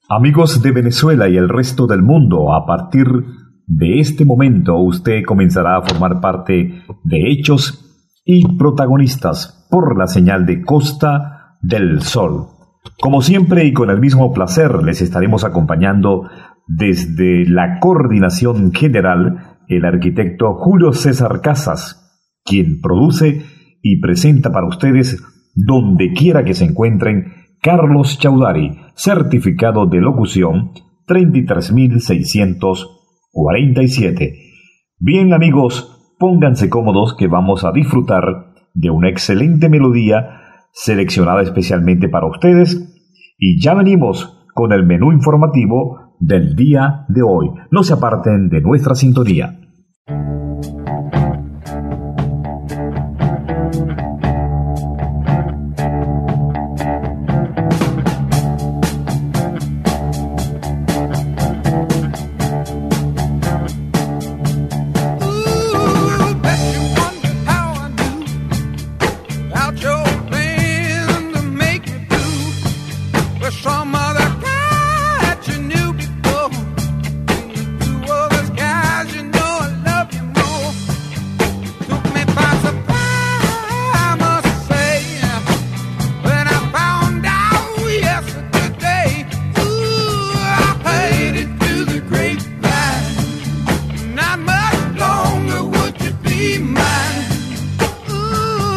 Amigos de Venezuela y el resto del mundo, a partir de este momento usted comenzará a formar parte de hechos y protagonistas por la señal de Costa del Sol. Como siempre y con el mismo placer les estaremos acompañando desde la coordinación general el arquitecto Julio César Casas, quien produce y presenta para ustedes donde quiera que se encuentren Carlos Chaudhary, certificado de locución 33.647. Bien amigos, pónganse cómodos que vamos a disfrutar de una excelente melodía seleccionada especialmente para ustedes y ya venimos con el menú informativo del día de hoy. No se aparten de nuestra sintonía.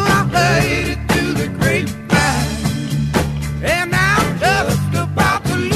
And I'm just about to lose.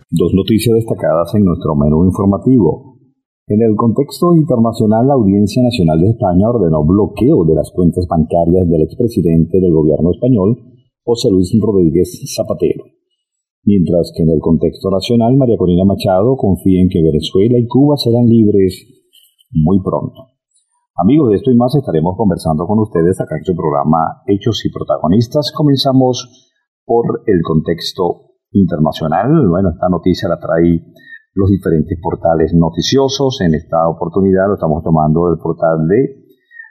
Dos noticias destacadas en nuestro menú informativo. En el contexto internacional, la Audiencia Nacional de España ordenó bloqueo de las cuentas bancarias del expresidente del gobierno español, José Luis Rodríguez Zapatero. Mientras que en el contexto nacional, María Corina Machado confía en que Venezuela y Cuba serán libres muy pronto. Amigos, de esto y más estaremos conversando con ustedes acá en su programa Hechos y Protagonistas. Comenzamos por el contexto internacional. Bueno, esta noticia la trae los diferentes portales noticiosos. En esta oportunidad lo estamos tomando del portal de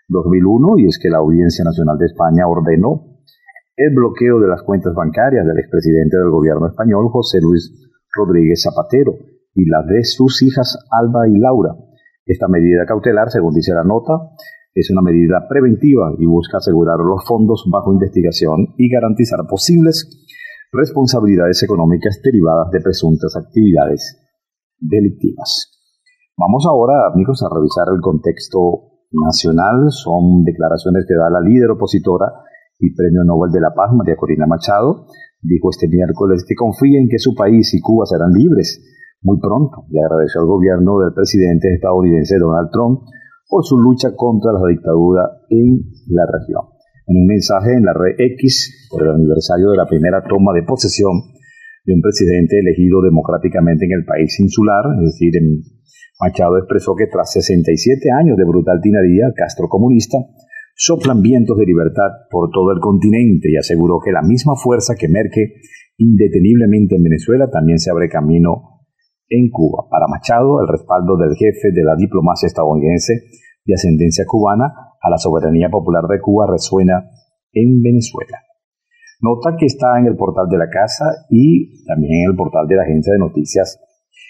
2001, y es que la Audiencia Nacional de España ordenó el bloqueo de las cuentas bancarias del expresidente del gobierno español, José Luis Rodríguez Zapatero, y las de sus hijas Alba y Laura. Esta medida cautelar, según dice la nota, es una medida preventiva y busca asegurar los fondos bajo investigación y garantizar posibles responsabilidades económicas derivadas de presuntas actividades delictivas. Vamos ahora, amigos, a revisar el contexto nacional. Son declaraciones que da la líder opositora y Premio Nobel de la Paz, María Corina Machado. Dijo este miércoles que confía en que su país y Cuba serán libres muy pronto, y agradeció al gobierno del presidente estadounidense Donald Trump por su lucha contra la dictadura en la región. En un mensaje en la red X por el aniversario de la primera toma de posesión de un presidente elegido democráticamente en el país insular, es decir, Machado expresó que tras 67 años de brutal tiranía castrocomunista, soplan vientos de libertad por todo el continente, y aseguró que la misma fuerza que emerge indeteniblemente en Venezuela también se abre camino en Cuba. Para Machado, el respaldo del jefe de la diplomacia estadounidense de ascendencia cubana a la soberanía popular de Cuba resuena en Venezuela. Nota que está en el portal de la Casa y también en el portal de la agencia de noticias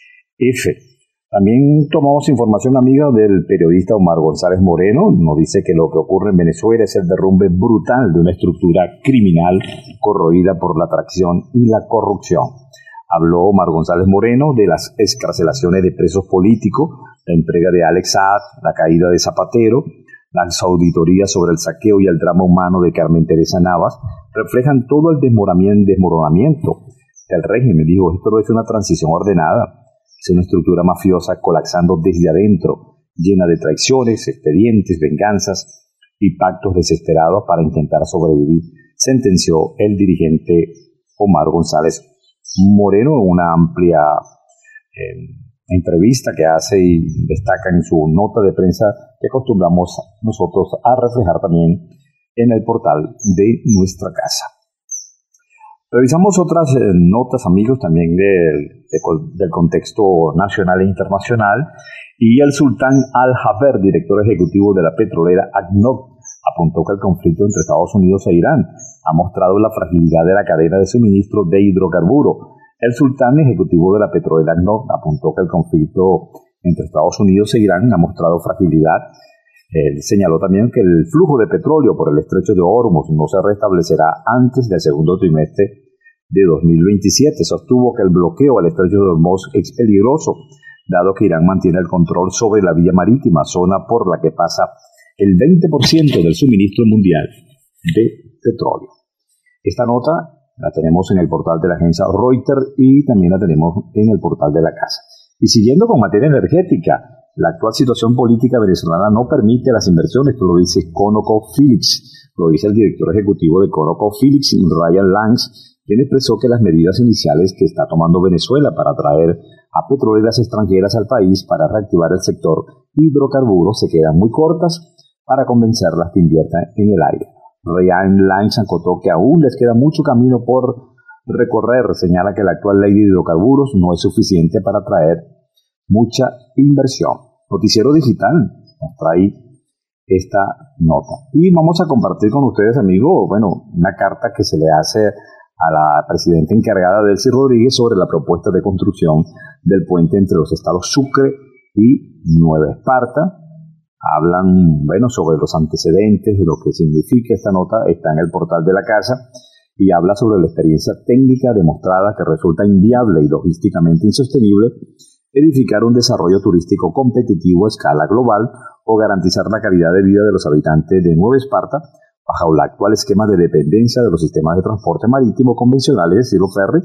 EFE. También tomamos información, amiga, del periodista Omar González Moreno. Nos dice que lo que ocurre en Venezuela es el derrumbe brutal de una estructura criminal corroída por la atracción y la corrupción. Habló Omar González Moreno de las excarcelaciones de presos políticos, la entrega de Alex Saad, la caída de Zapatero. Las auditorías sobre el saqueo y el drama humano de Carmen Teresa Navas reflejan todo el desmoronamiento del régimen. Dijo, esto no es una transición ordenada, es una estructura mafiosa colapsando desde adentro, llena de traiciones, expedientes, venganzas y pactos desesperados para intentar sobrevivir, sentenció el dirigente Omar González Moreno en una amplia entrevista que hace y destaca en su nota de prensa que acostumbramos nosotros a reflejar también en el portal de nuestra casa. Revisamos otras notas, amigos, también del contexto nacional e internacional, y el sultán Al-Jaber, director ejecutivo de la petrolera ADNOC, apuntó que el conflicto entre Estados Unidos e Irán ha mostrado la fragilidad de la cadena de suministro de hidrocarburos. El sultán ejecutivo de la petrolera ADNOC apuntó que el conflicto entre Estados Unidos e Irán ha mostrado fragilidad. Él señaló también que el flujo de petróleo por el estrecho de Hormuz no se restablecerá antes del segundo trimestre de 2027. Sostuvo que el bloqueo al estrecho de Hormuz es peligroso, dado que Irán mantiene el control sobre la vía marítima, zona por la que pasa el 20% del suministro mundial de petróleo. Esta nota la tenemos en el portal de la agencia Reuters y también la tenemos en el portal de la Casa. Y siguiendo con materia energética, la actual situación política venezolana no permite las inversiones, esto lo dice ConocoPhillips, lo dice el director ejecutivo de ConocoPhillips, Ryan Lance, quien expresó que las medidas iniciales que está tomando Venezuela para atraer a petroleras extranjeras al país para reactivar el sector hidrocarburos se quedan muy cortas para convencerlas que inviertan en el aire. Ryan Lance acotó que aún les queda mucho camino por recorrer. Señala que la actual ley de hidrocarburos no es suficiente para atraer mucha inversión. Noticiero Digital nos trae esta nota. Y vamos a compartir con ustedes, amigos, una carta que se le hace a la presidenta encargada, Delcy Rodríguez, sobre la propuesta de construcción del puente entre los estados Sucre y Nueva Esparta. Hablan, sobre los antecedentes, de lo que significa esta nota, está en el portal de la casa, y habla sobre la experiencia técnica demostrada que resulta inviable y logísticamente insostenible edificar un desarrollo turístico competitivo a escala global o garantizar la calidad de vida de los habitantes de Nueva Esparta bajo el actual esquema de dependencia de los sistemas de transporte marítimo convencionales, estilo ferry,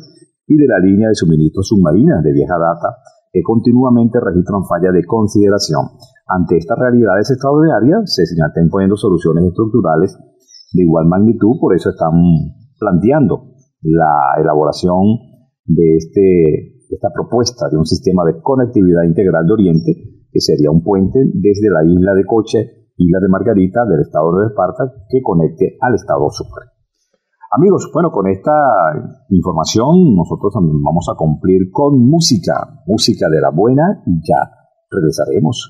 y de la línea de suministros submarinas de vieja data que continuamente registran fallas de consideración. Ante estas realidades extraordinarias se están poniendo soluciones estructurales de igual magnitud, por eso están planteando la elaboración de esta propuesta de un sistema de conectividad integral de Oriente, que sería un puente desde la isla de Coche, isla de Margarita, del estado de Esparta, que conecte al estado Sucre. Amigos, bueno, con esta información nosotros también vamos a cumplir con música de la buena, y ya regresaremos.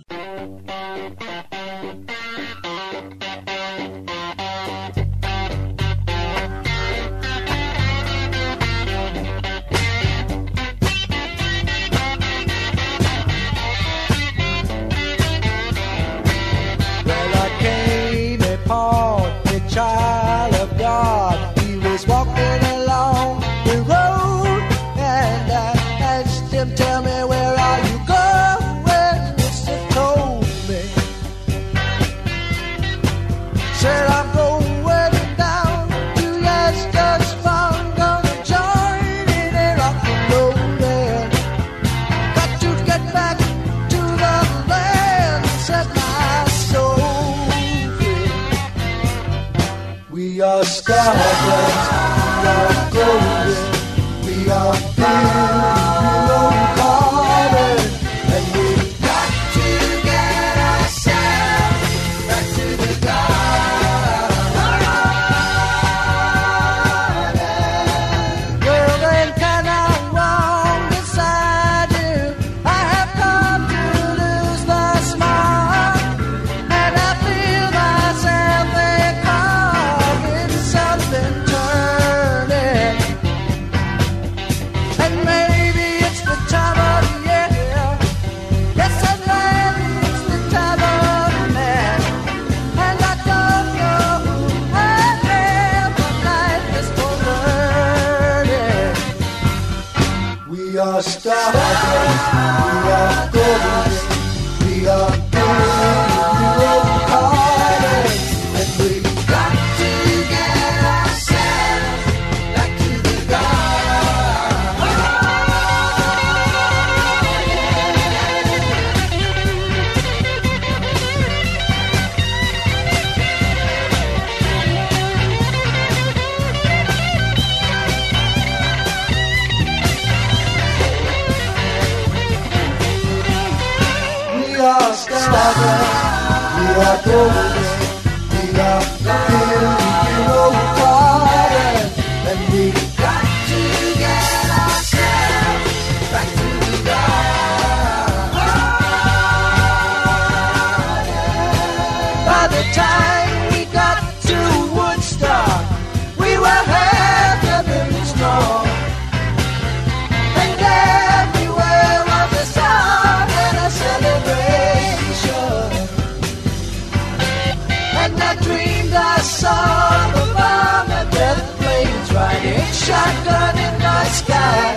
Shotgun in the sky,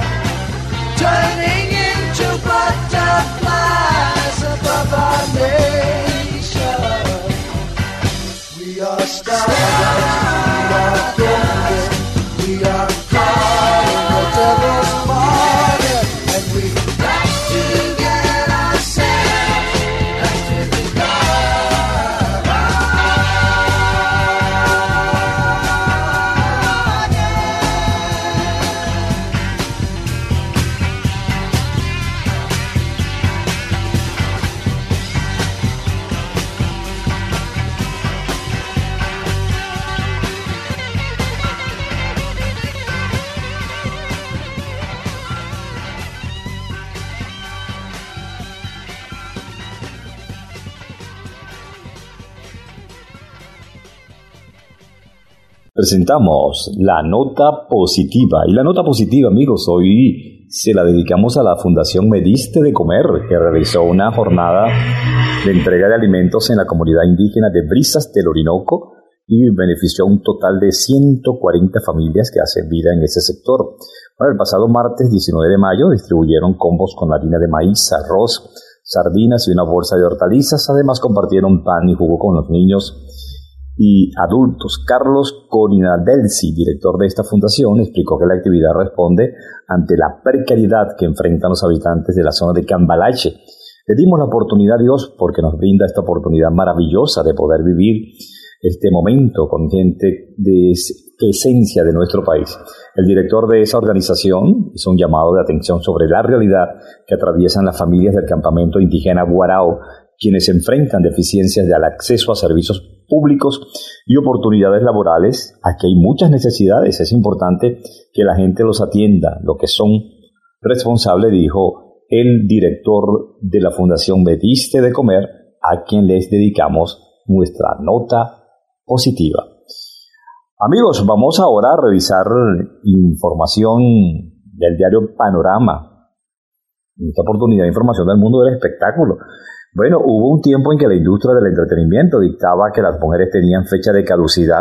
turning into butterflies above our nation. We are stardust, we are golden, we are caught in the devil's market, and we got to get ourselves back to the Presentamos la nota positiva. Y la nota positiva, amigos, hoy se la dedicamos a la Fundación Me Diste de Comer, que realizó una jornada de entrega de alimentos en la comunidad indígena de Brisas del Orinoco y benefició a un total de 140 familias que hacen vida en ese sector. Bueno, el pasado martes 19 de mayo distribuyeron combos con harina de maíz, arroz, sardinas y una bolsa de hortalizas. Además compartieron pan y jugo con los niños y adultos. Carlos Corinadelsi, director de esta fundación, explicó que la actividad responde ante la precariedad que enfrentan los habitantes de la zona de Cambalache. Le dimos la oportunidad a Dios porque nos brinda esta oportunidad maravillosa de poder vivir este momento con gente de esencia de nuestro país. El director de esa organización hizo un llamado de atención sobre la realidad que atraviesan las familias del campamento indígena Guarao, quienes enfrentan deficiencias del acceso a servicios públicos y oportunidades laborales. Aquí hay muchas necesidades, es importante que la gente los atienda, lo que son responsables, dijo el director de la Fundación Me Diste de Comer, a quien les dedicamos nuestra nota positiva. Amigos, vamos ahora a revisar información del diario Panorama. En esta oportunidad, información del mundo del espectáculo. Bueno, hubo un tiempo en que la industria del entretenimiento dictaba que las mujeres tenían fecha de caducidad,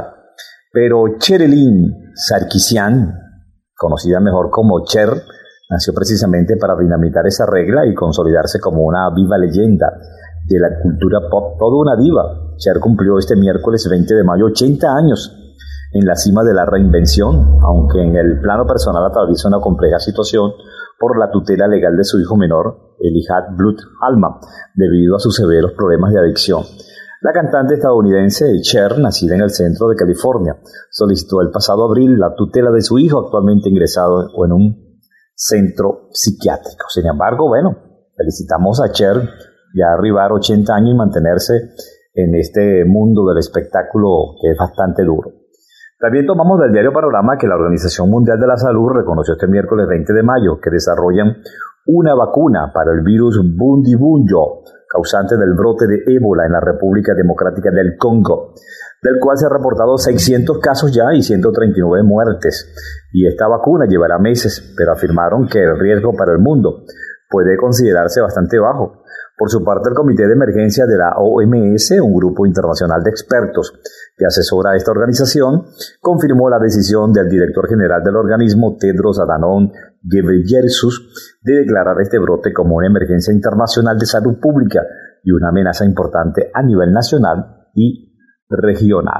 pero Cherelyn Sarkisian, conocida mejor como Cher, nació precisamente para dinamitar esa regla y consolidarse como una viva leyenda de la cultura pop, toda una diva. Cher cumplió este miércoles 20 de mayo 80 años en la cima de la reinvención, aunque en el plano personal atraviesa una compleja situación por la tutela legal de su hijo menor, Elijah Blood Alma, debido a sus severos problemas de adicción. La cantante estadounidense Cher, nacida en el centro de California, solicitó el pasado abril la tutela de su hijo, actualmente ingresado en un centro psiquiátrico. Sin embargo, bueno, felicitamos a Cher ya arribar 80 años y mantenerse en este mundo del espectáculo que es bastante duro. También tomamos del diario Panorama que la Organización Mundial de la Salud reconoció este miércoles 20 de mayo que desarrollan una vacuna para el virus Bundibugyo, causante del brote de ébola en la República Democrática del Congo, del cual se han reportado 600 casos ya y 139 muertes. Y esta vacuna llevará meses, pero afirmaron que el riesgo para el mundo puede considerarse bastante bajo. Por su parte, el Comité de Emergencia de la OMS, un grupo internacional de expertos que asesora a esta organización, confirmó la decisión del director general del organismo, Tedros Adhanom Ghebreyesus, de declarar este brote como una emergencia internacional de salud pública y una amenaza importante a nivel nacional y regional.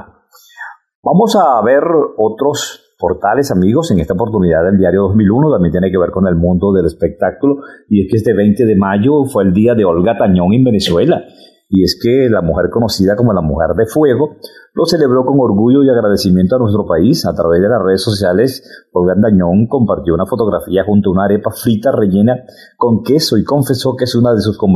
Vamos a ver otros portales, amigos. En esta oportunidad del diario 2001 también tiene que ver con el mundo del espectáculo, y es que este 20 de mayo fue el día de Olga Tañón en Venezuela, y es que la mujer conocida como la Mujer de Fuego lo celebró con orgullo y agradecimiento a nuestro país. A través de las redes sociales, Olga Tañón compartió una fotografía junto a una arepa frita rellena con queso y confesó que es una de sus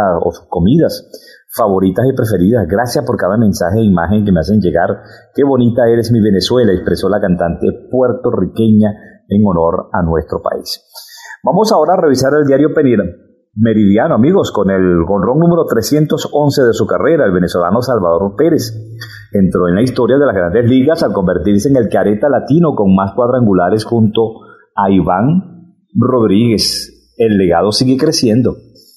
comidas favoritas y preferidas. Gracias por cada mensaje e imagen que me hacen llegar. Qué bonita eres mi Venezuela, expresó la cantante puertorriqueña en honor a nuestro país. Vamos ahora a revisar el diario Meridiano, amigos, con el jonrón número 311 de su carrera. El venezolano Salvador Pérez entró en la historia de las grandes ligas al convertirse en el careta latino con más cuadrangulares junto a Iván Rodríguez. El legado sigue creciendo.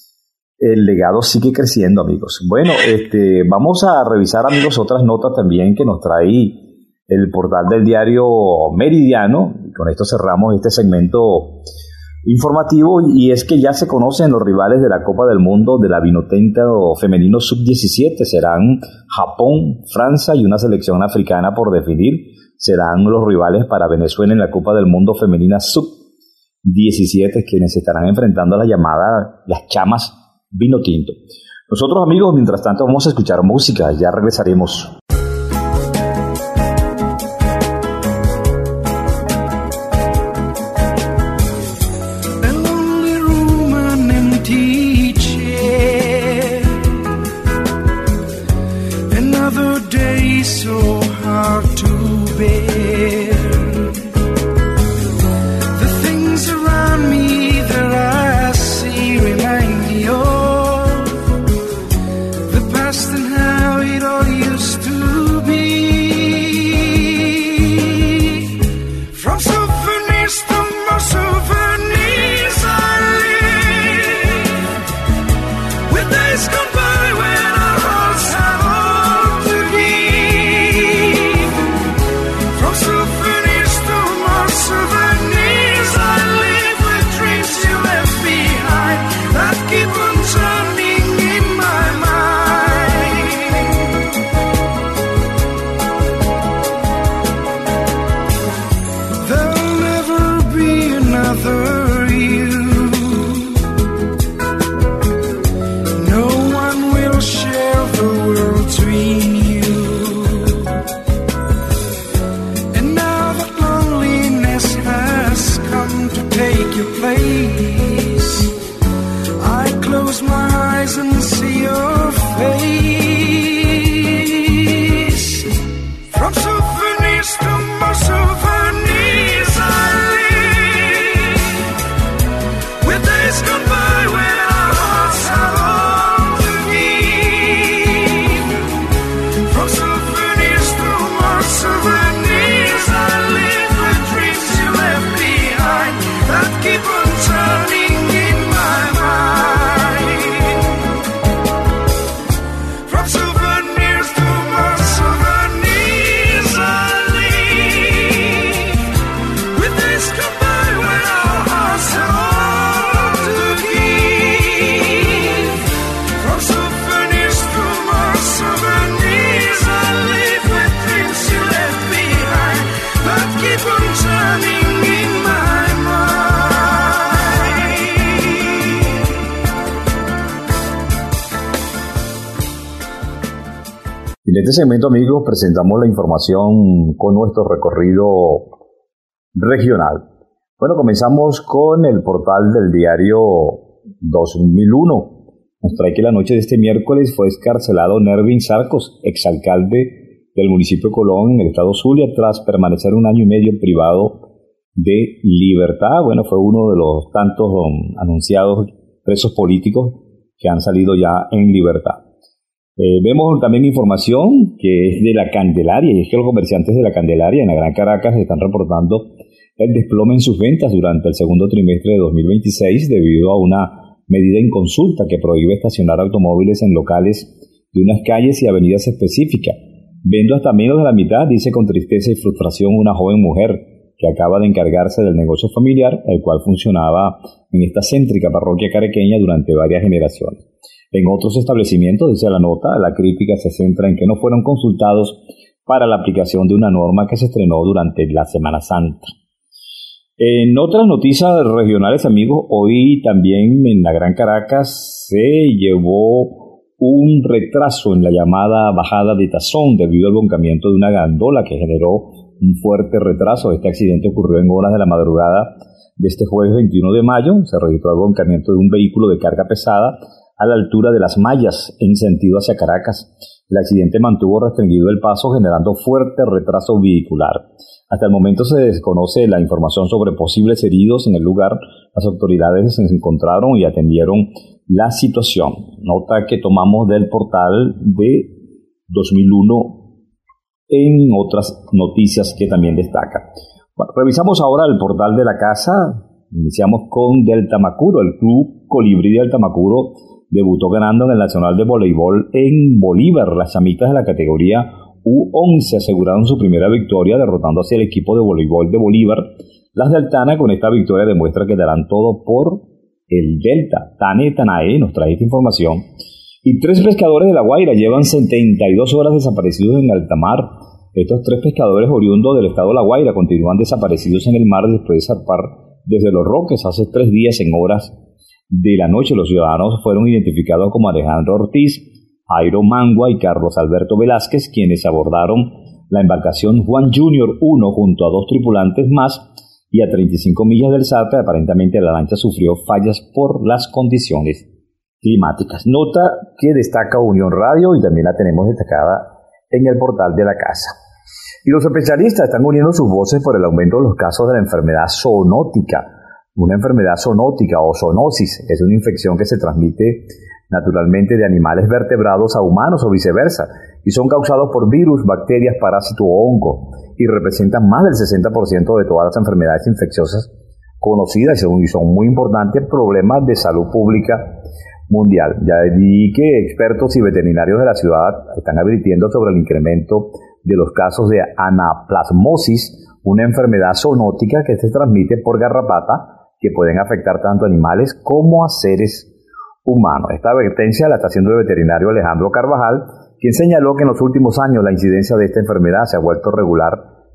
El legado sigue creciendo, amigos. Bueno, vamos a revisar, amigos, otras notas también que nos trae el portal del diario Meridiano. Con esto cerramos este segmento informativo, y es que ya se conocen los rivales de la Copa del Mundo de la Vinotinto femenino sub-17. Serán Japón, Francia y una selección africana por definir. Serán los rivales para Venezuela en la Copa del Mundo femenina sub-17, quienes estarán enfrentando a las chamas Vinotinto. Nosotros, amigos, mientras tanto vamos a escuchar música. Ya regresaremos. Past and how it all used to En este segmento, amigos, presentamos la información con nuestro recorrido regional. Bueno, comenzamos con el portal del diario 2001. Nos trae que la noche de este miércoles fue excarcelado Nervin Sarcos, exalcalde del municipio de Colón en el estado Zulia, tras permanecer 1 año y medio privado de libertad. Bueno, fue uno de los tantos anunciados presos políticos que han salido ya en libertad. Vemos también información que es de la Candelaria, y es que los comerciantes de la Candelaria en la Gran Caracas están reportando el desplome en sus ventas durante el segundo trimestre de 2026 debido a una medida en consulta que prohíbe estacionar automóviles en locales de unas calles y avenidas específicas. Vendo hasta menos de la mitad, dice con tristeza y frustración una joven mujer que acaba de encargarse del negocio familiar, el cual funcionaba en esta céntrica parroquia caraqueña durante varias generaciones. En otros establecimientos, dice la nota, la crítica se centra en que no fueron consultados para la aplicación de una norma que se estrenó durante la Semana Santa. En otras noticias regionales, amigos, hoy también en la Gran Caracas se llevó un retraso en la llamada bajada de Tazón debido al volcamiento de una gandola que generó un fuerte retraso. Este accidente ocurrió en horas de la madrugada de este jueves 21 de mayo. Se registró el volcamiento de un vehículo de carga pesada a la altura de Las Mallas, en sentido hacia Caracas. El accidente mantuvo restringido el paso, generando fuerte retraso vehicular. Hasta el momento se desconoce la información sobre posibles heridos en el lugar. Las autoridades se encontraron y atendieron la situación. Nota que tomamos del portal de 2001 en otras noticias que también destaca. Bueno, revisamos ahora el portal de la casa. Iniciamos con del Tamacuro. El Club Colibrí del Tamacuro debutó ganando en el Nacional de Voleibol en Bolívar. Las chamitas de la categoría U11 aseguraron su primera victoria derrotando hacia el equipo de voleibol de Bolívar. Las del Tana con esta victoria demuestran que darán todo por el Delta. Tanae nos trae esta información. Y 3 pescadores de La Guaira llevan 72 horas desaparecidos en alta mar. Estos 3 pescadores oriundos del estado de La Guaira continúan desaparecidos en el mar después de zarpar desde Los Roques hace 3 días en horas de la noche. Los ciudadanos fueron identificados como Alejandro Ortiz, Jairo Mangua y Carlos Alberto Velázquez, quienes abordaron la embarcación Juan Junior 1 junto a 2 tripulantes más, y a 35 millas del zarpe aparentemente la lancha sufrió fallas por las condiciones climáticas. Nota que destaca Unión Radio y también la tenemos destacada en el portal de la casa. Y los especialistas están uniendo sus voces por el aumento de los casos de la enfermedad zoonótica. Una enfermedad zoonótica o zoonosis es una infección que se transmite naturalmente de animales vertebrados a humanos o viceversa, y son causados por virus, bacterias, parásitos o hongos, y representan más del 60% de todas las enfermedades infecciosas conocidas y son muy importantes problemas de salud pública mundial. Ya vi que expertos y veterinarios de la ciudad están advirtiendo sobre el incremento de los casos de anaplasmosis, una enfermedad zoonótica que se transmite por garrapata, que pueden afectar tanto a animales como a seres humanos. Esta advertencia la está haciendo el veterinario Alejandro Carvajal, quien señaló que en los últimos años la incidencia de esta enfermedad se ha vuelto regular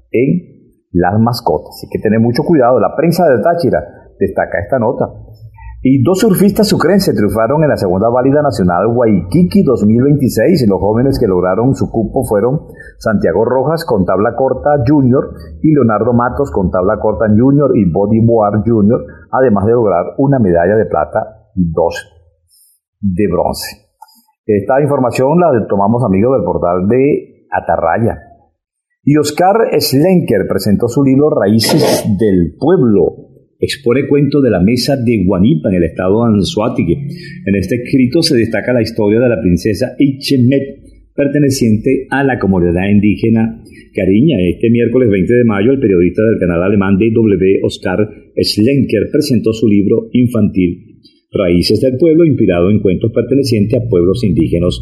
en las mascotas. Así que tener mucho cuidado. La prensa del Táchira destaca esta nota. Y 2 surfistas sucrenses triunfaron en la segunda válida nacional Waikiki 2026. Y los jóvenes que lograron su cupo fueron Santiago Rojas con tabla corta junior y Leonardo Matos con tabla corta junior y body board junior, además de lograr una medalla de plata y 2 de bronce. Esta información la tomamos, amigos, del portal de Atarraya. Y Oscar Schlenker presentó su libro Raíces del Pueblo. Expone cuentos de la mesa de Guanipa en el estado de Anzoátegui. En este escrito se destaca la historia de la princesa Ichemet, perteneciente a la comunidad indígena Cariña. Este miércoles 20 de mayo, el periodista del canal alemán DW, Oscar Schlenker, presentó su libro infantil Raíces del Pueblo, inspirado en cuentos pertenecientes a pueblos indígenas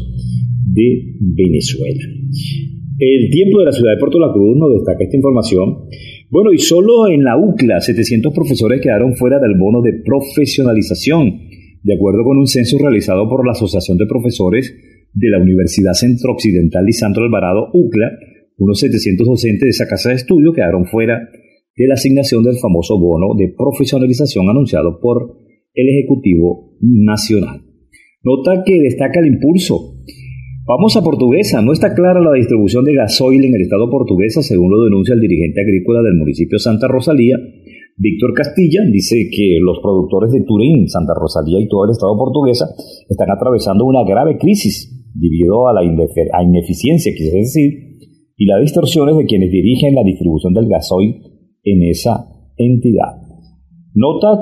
de Venezuela. El Tiempo de la ciudad de Puerto La Cruz nos destaca esta información. Bueno, y solo en la UCLA 700 profesores quedaron fuera del bono de profesionalización, de acuerdo con un censo realizado por la Asociación de Profesores de la Universidad Centro-Occidental Lisandro Alvarado, UCLA. Unos 700 docentes de esa casa de estudio quedaron fuera de la asignación del famoso bono de profesionalización anunciado por el Ejecutivo Nacional. Nota que destaca el impulso. Vamos a Portuguesa. No está clara la distribución de gasoil en el estado portuguesa, según lo denuncia el dirigente agrícola del municipio Santa Rosalía, Víctor Castilla. Dice que los productores de Turín, Santa Rosalía y todo el estado portuguesa están atravesando una grave crisis debido a la ineficiencia, quise decir, y las distorsiones de quienes dirigen la distribución del gasoil en esa entidad. Nota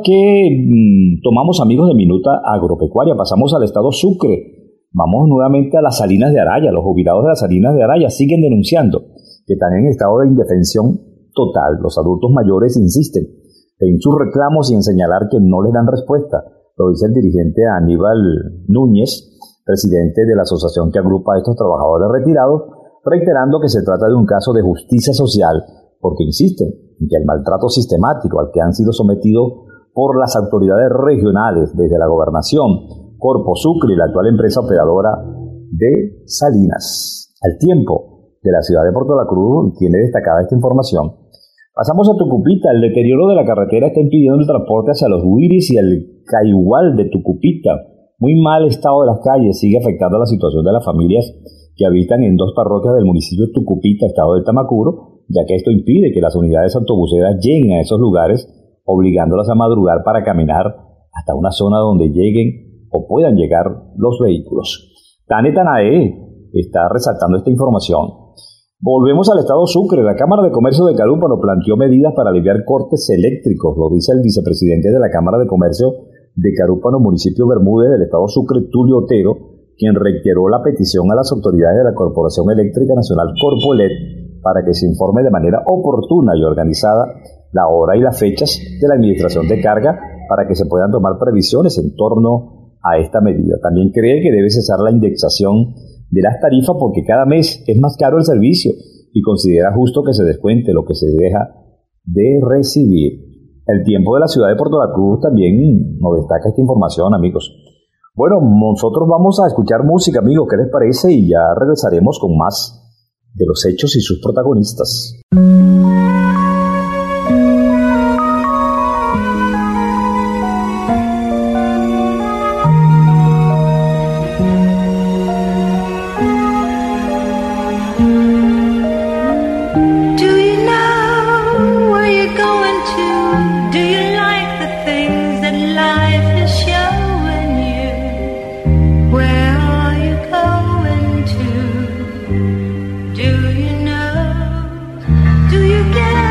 que tomamos, amigos, de Minuta Agropecuaria. Pasamos al estado Sucre. Vamos nuevamente a las Salinas de Araya. Los jubilados de las Salinas de Araya siguen denunciando que están en estado de indefensión total. Los adultos mayores insisten en sus reclamos y en señalar que no les dan respuesta. Lo dice el dirigente Aníbal Núñez, presidente de la asociación que agrupa a estos trabajadores retirados, reiterando que se trata de un caso de justicia social, porque insisten en que el maltrato sistemático al que han sido sometidos por las autoridades regionales desde la gobernación, Corpo Sucre y la actual empresa operadora de Salinas. Al tiempo de la ciudad de Puerto La Cruz tiene destacada esta información. Pasamos a Tucupita. El deterioro de la carretera está impidiendo el transporte hacia los Huiris y el Caigual de Tucupita. Muy mal estado de las calles sigue afectando la situación de las familias que habitan en dos parroquias del municipio de Tucupita, estado de Tamacuro, ya que esto impide que las unidades autobuseras lleguen a esos lugares, obligándolas a madrugar para caminar hasta una zona donde lleguen o puedan llegar los vehículos. Tane Tanae está resaltando esta información. Volvemos al estado Sucre. La Cámara de Comercio de Carúpano planteó medidas para aliviar cortes eléctricos, lo dice el vicepresidente de la Cámara de Comercio de Carúpano, municipio Bermúdez del estado Sucre, Tulio Otero, quien reiteró la petición a las autoridades de la Corporación Eléctrica Nacional Corpoelec para que se informe de manera oportuna y organizada la hora y las fechas de la administración de carga para que se puedan tomar previsiones en torno a esta medida. También cree que debe cesar la indexación de las tarifas porque cada mes es más caro el servicio y considera justo que se descuente lo que se deja de recibir. El tiempo de la ciudad de Puerto La Cruz también nos destaca esta información, amigos. Bueno, nosotros vamos a escuchar música, amigos, ¿qué les parece? Y ya regresaremos con más de los hechos y sus protagonistas. Do you get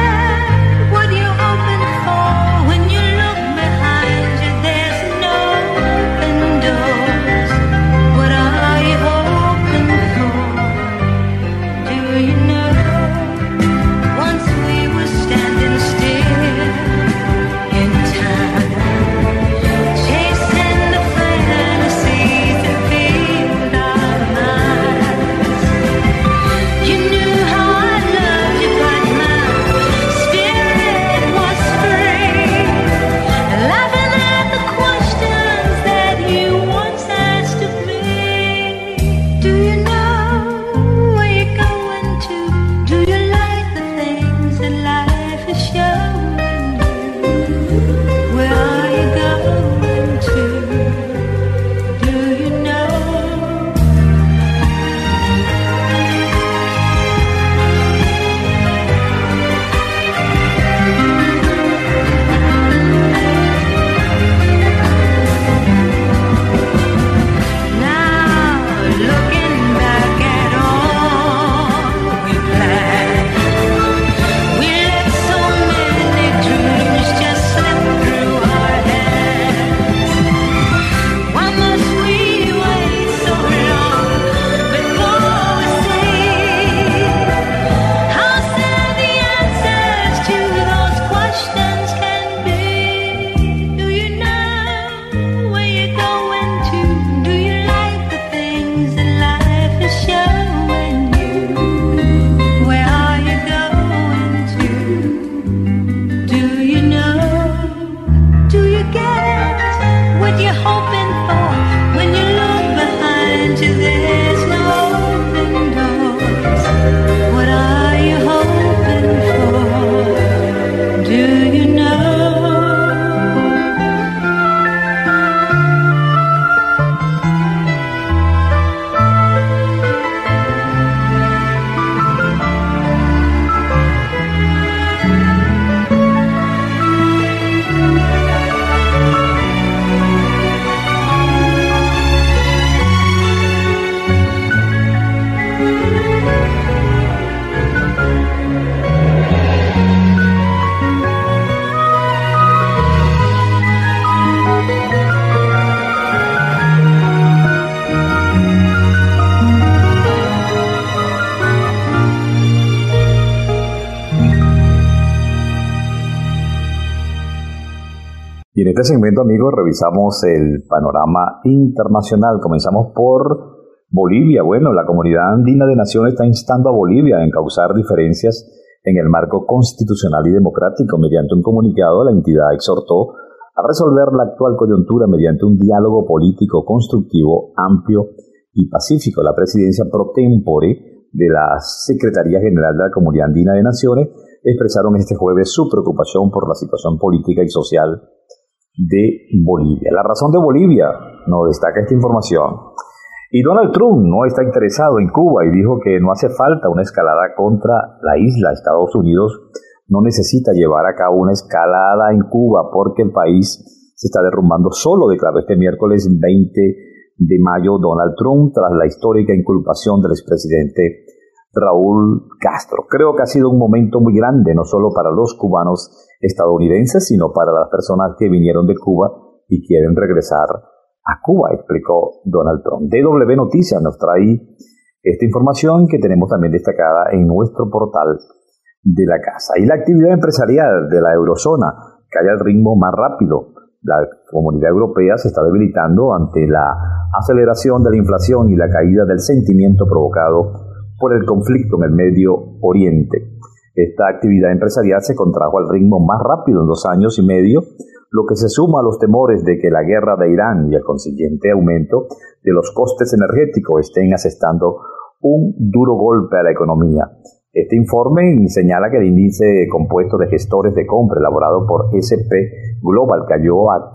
Y en este segmento, amigos, revisamos el panorama internacional. Comenzamos por Bolivia. Bueno, la Comunidad Andina de Naciones está instando a Bolivia a encauzar diferencias en el marco constitucional y democrático. Mediante un comunicado, la entidad exhortó a resolver la actual coyuntura mediante un diálogo político constructivo, amplio y pacífico. La presidencia pro tempore de la Secretaría General de la Comunidad Andina de Naciones expresaron este jueves su preocupación por la situación política y social de Bolivia. La razón de Bolivia nos destaca esta información. Y Donald Trump no está interesado en Cuba y dijo que no hace falta una escalada contra la isla. Estados Unidos no necesita llevar a cabo una escalada en Cuba porque el país se está derrumbando solo, declaró este miércoles 20 de mayo Donald Trump tras la histórica inculpación del expresidente Raúl Castro. Creo que ha sido un momento muy grande, no solo para los cubanos estadounidenses, sino para las personas que vinieron de Cuba y quieren regresar a Cuba, explicó Donald Trump. DW Noticias nos trae esta información que tenemos también destacada en nuestro portal de la casa. Y la actividad empresarial de la eurozona cae al ritmo más rápido. La Comunidad Europea se está debilitando ante la aceleración de la inflación y la caída del sentimiento provocado por el conflicto en el Medio Oriente. Esta actividad empresarial se contrajo al ritmo más rápido en 2 años y medio, lo que se suma a los temores de que la guerra de Irán y el consiguiente aumento de los costes energéticos estén asestando un duro golpe a la economía. Este informe señala que el índice compuesto de gestores de compra elaborado por S&P Global cayó a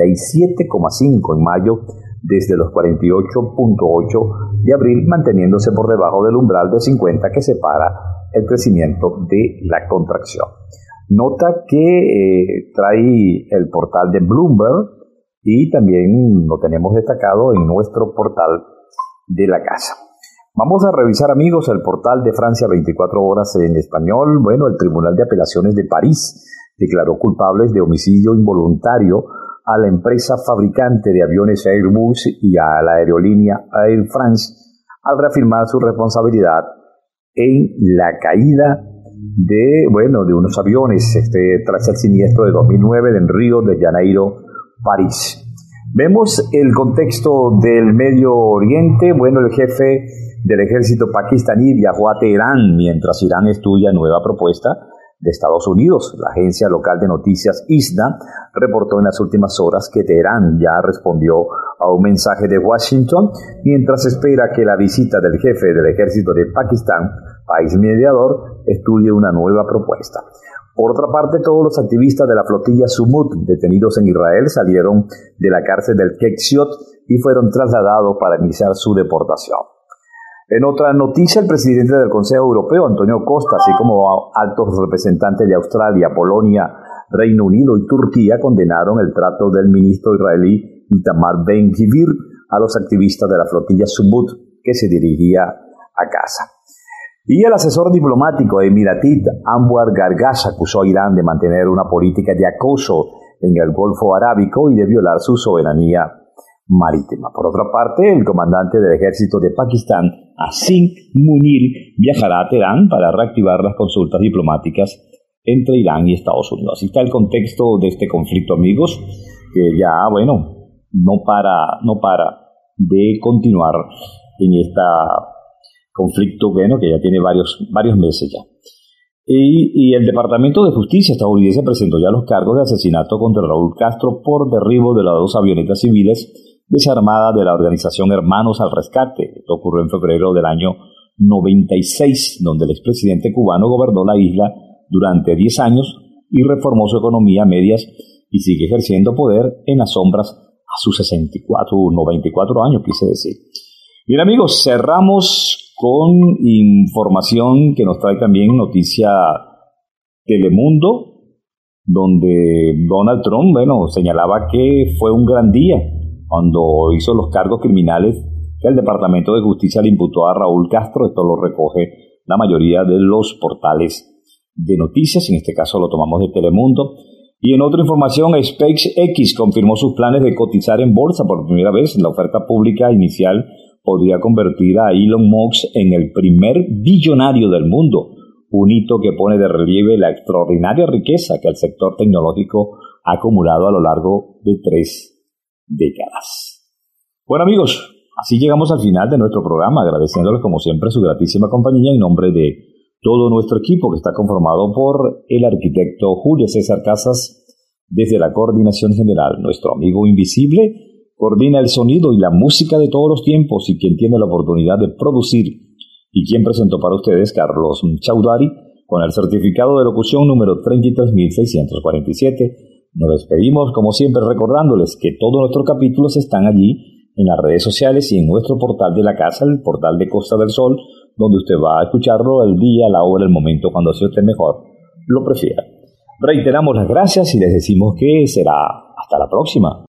47,5 en mayo desde los 48,8 de abril, manteniéndose por debajo del umbral de 50 que separa el crecimiento de la contracción. Nota que trae el portal de Bloomberg y también lo tenemos destacado en nuestro portal de la casa. Vamos a revisar, amigos, el portal de Francia 24 horas en español. Bueno, el Tribunal de Apelaciones de París declaró culpables de homicidio involuntario a la empresa fabricante de aviones Airbus y a la aerolínea Air France al reafirmar su responsabilidad en la caída de unos aviones tras el siniestro de 2009 en Río de Janeiro, París. Vemos el contexto del Medio Oriente. Bueno, el jefe del ejército pakistaní viajó a Teherán mientras Irán estudia nueva propuesta de Estados Unidos. La agencia local de noticias ISNA reportó en las últimas horas que Teherán ya respondió a un mensaje de Washington mientras espera que la visita del jefe del ejército de Pakistán, país mediador, estudie una nueva propuesta. Por otra parte, todos los activistas de la flotilla Sumut detenidos en Israel salieron de la cárcel del Keksiot y fueron trasladados para iniciar su deportación. En otra noticia, el presidente del Consejo Europeo, Antonio Costa, así como altos representantes de Australia, Polonia, Reino Unido y Turquía, condenaron el trato del ministro israelí Itamar Ben-Gvir a los activistas de la flotilla Sumut que se dirigía a casa. Y el asesor diplomático emiratí Anwar Gargash acusó a Irán de mantener una política de acoso en el Golfo Arábico y de violar su soberanía marítima. Por otra parte, el comandante del ejército de Pakistán, Asim Munir, viajará a Teherán para reactivar las consultas diplomáticas entre Irán y Estados Unidos. Así está el contexto de este conflicto, amigos, que ya, no para de continuar en este conflicto, que ya tiene varios meses ya. Y el Departamento de Justicia estadounidense presentó ya los cargos de asesinato contra Raúl Castro por derribo de las 2 avionetas civiles desarmadas de la organización Hermanos al Rescate. Esto ocurrió en febrero del año 96, donde el expresidente cubano gobernó la isla durante 10 años y reformó su economía a medias y sigue ejerciendo poder en las sombras a sus 94 años, quise decir. Bien, amigos, cerramos con información que nos trae también noticia Telemundo, donde Donald Trump, señalaba que fue un gran día cuando hizo los cargos criminales que el Departamento de Justicia le imputó a Raúl Castro. Esto lo recoge la mayoría de los portales de noticias, en este caso lo tomamos de Telemundo. Y en otra información, SpaceX confirmó sus planes de cotizar en bolsa por primera vez. La oferta pública inicial podría convertir a Elon Musk en el primer billonario del mundo, un hito que pone de relieve la extraordinaria riqueza que el sector tecnológico acumulado a lo largo de 3 décadas. Bueno amigos, así llegamos al final de nuestro programa, agradeciéndoles como siempre su gratísima compañía en nombre de todo nuestro equipo que está conformado por el arquitecto Julio César Casas desde la Coordinación General. Nuestro amigo invisible coordina el sonido y la música de todos los tiempos y quien tiene la oportunidad de producir y quien presentó para ustedes Carlos Chaudhary con el certificado de locución número 33647. Nos despedimos como siempre recordándoles que todos nuestros capítulos están allí en las redes sociales y en nuestro portal de la casa, el portal de Costa del Sol, donde usted va a escucharlo el día, la hora, el momento, cuando sea usted mejor lo prefiera. Reiteramos las gracias y les decimos que será hasta la próxima.